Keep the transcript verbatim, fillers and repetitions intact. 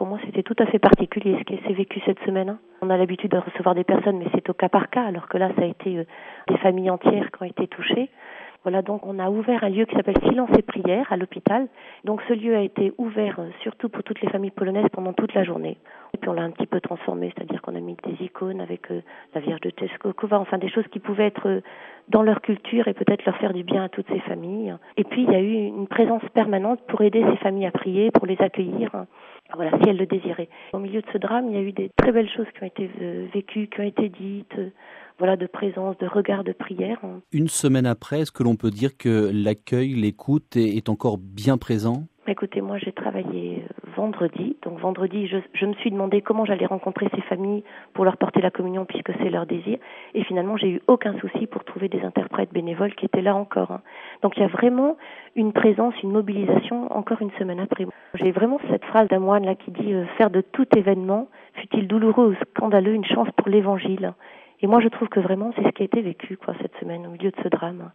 pour moi, c'était tout à fait particulier ce qui s'est vécu cette semaine. On a l'habitude de recevoir des personnes, mais c'est au cas par cas, alors que là, ça a été euh, des familles entières qui ont été touchées. Voilà, donc on a ouvert un lieu qui s'appelle Silence et Prière à l'hôpital. Donc ce lieu a été ouvert euh, surtout pour toutes les familles polonaises pendant toute la journée. Et puis on l'a un petit peu transformé, c'est-à-dire qu'on a mis des icônes avec euh, la Vierge de Częstochowa, enfin des choses qui pouvaient être euh, dans leur culture et peut-être leur faire du bien à toutes ces familles. Et puis il y a eu une présence permanente pour aider ces familles à prier, pour les accueillir, voilà, si elles le désiraient. Au milieu de ce drame, il y a eu des très belles choses qui ont été euh, vécues, qui ont été dites, euh, voilà, de présence, de regard, de prière. Une semaine après, est-ce que l'on peut dire que l'accueil, l'écoute est, est encore bien présent ? Écoutez, moi j'ai travaillé vendredi, donc vendredi je, je me suis demandé comment j'allais rencontrer ces familles pour leur porter la communion puisque c'est leur désir, et finalement j'ai eu aucun souci pour trouver des interprètes bénévoles qui étaient là encore. Hein. Donc il y a vraiment une présence, une mobilisation encore une semaine après. J'ai vraiment cette phrase d'un moine là qui dit euh, « faire de tout événement, fût-il douloureux ou scandaleux, une chance pour l'évangile ». Et moi je trouve que vraiment c'est ce qui a été vécu quoi cette semaine au milieu de ce drame.